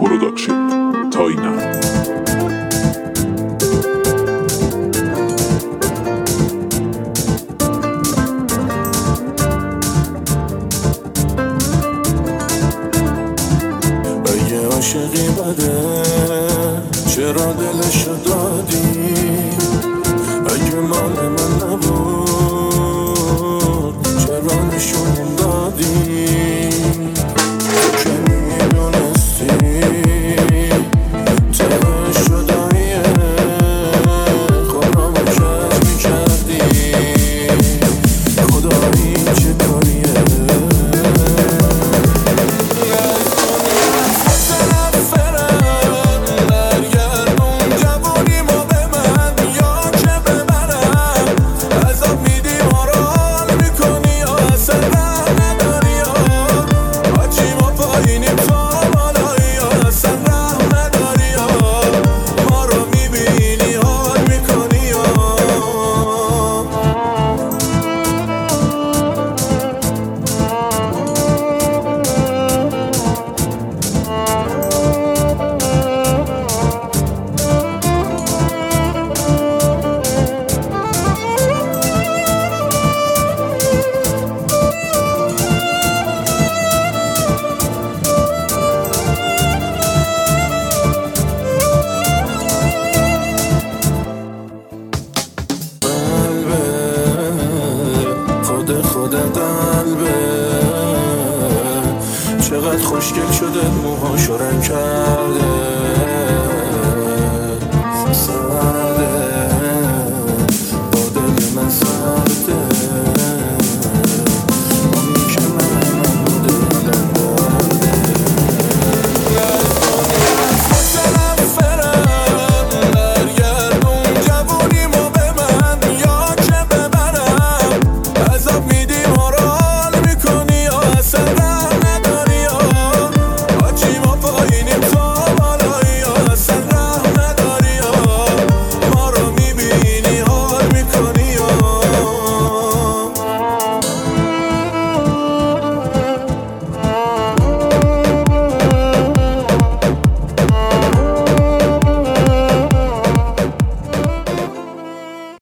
پروداکشن تاینا. اگه عاشقی بده چرا دلشو دادی؟ اگه مال من نبود چرا نشون دادی؟ تو که میدونستی تهش جداییه خودمو کج میکردی. خدایی چه کاریه خودت قلبه چقدر خوشگل شده موهاشو رنگ کرده.